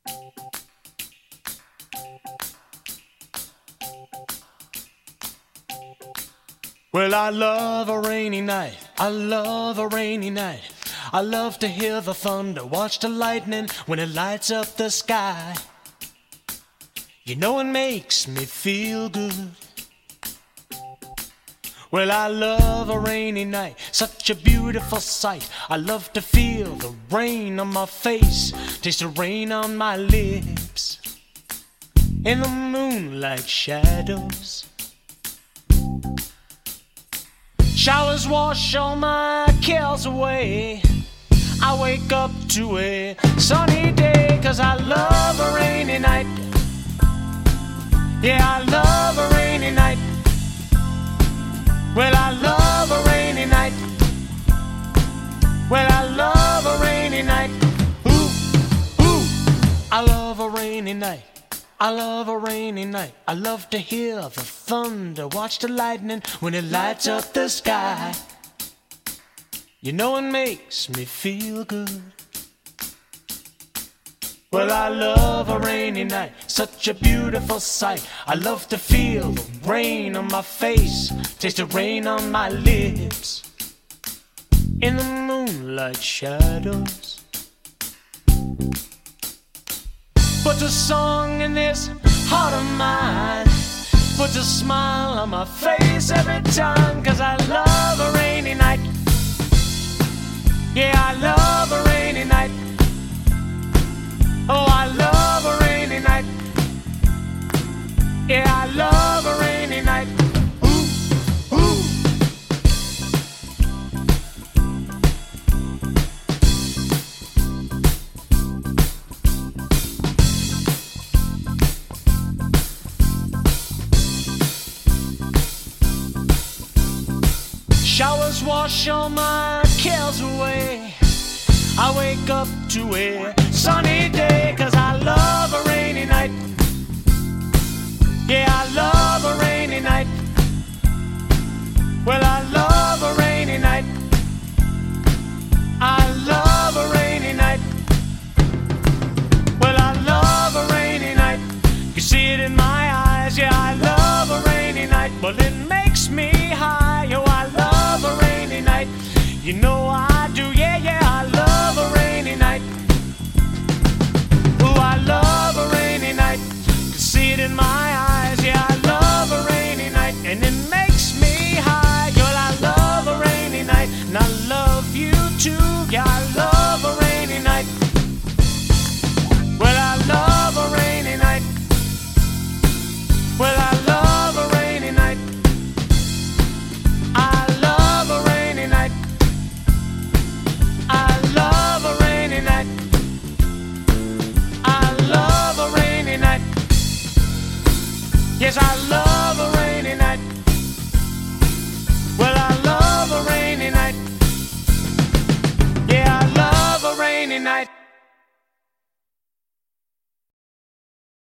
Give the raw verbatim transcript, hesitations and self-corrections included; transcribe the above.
Well, I love a rainy night, I love a rainy night. I love to hear the thunder, watch the lightning when it lights up the sky. You know it makes me feel good. Well, I love a rainy night, such a beautiful sight. I love to feel the rain on my face, taste the rain on my lips, in the moonlight shadows. Showers wash all my cares away. I wake up to a sunny day, 'cause I love a rainy night. Yeah, I love a rainy night. Well, I love a rainy night. Well, I love a rainy night. Ooh, ooh, I love a rainy night. I love a rainy night. I love to hear the thunder, watch the lightning when it lights up the sky. You know it makes me feel good. Well, I love a rainy night, such a beautiful sight. I love to feel the rain on my face, taste the rain on my lips, in the moonlight shadows. Put a song in this heart of mine, put a smile on my face every time, 'cause I love a rainy night. Yeah, I love a rainy night. Oh, I love a rainy night. Yeah, I love a rainy night. Ooh, ooh. Showers wash all my cares away. I wake up to a sunny day, 'cause I love a rainy night. Yeah, I love a rainy night. Well, I love a rainy night. I love a rainy night. Well, I love a rainy night. You see it in my eyes. Yeah, I love a rainy night. But it makes me high. Oh, I love a rainy night. You know I do. Yeah, yeah, I love a rainy night. Oh, I love a rainy night. You see it in my eyes. Yeah, I love a rainy night. And it makes me high. Girl, I love a rainy night. And I love you too. Yeah, I love a rainy night. Well, I love a rainy night. Well, I love a rainy night. I love a rainy night. I love a rainy night. I love a rainy night. Yes, I love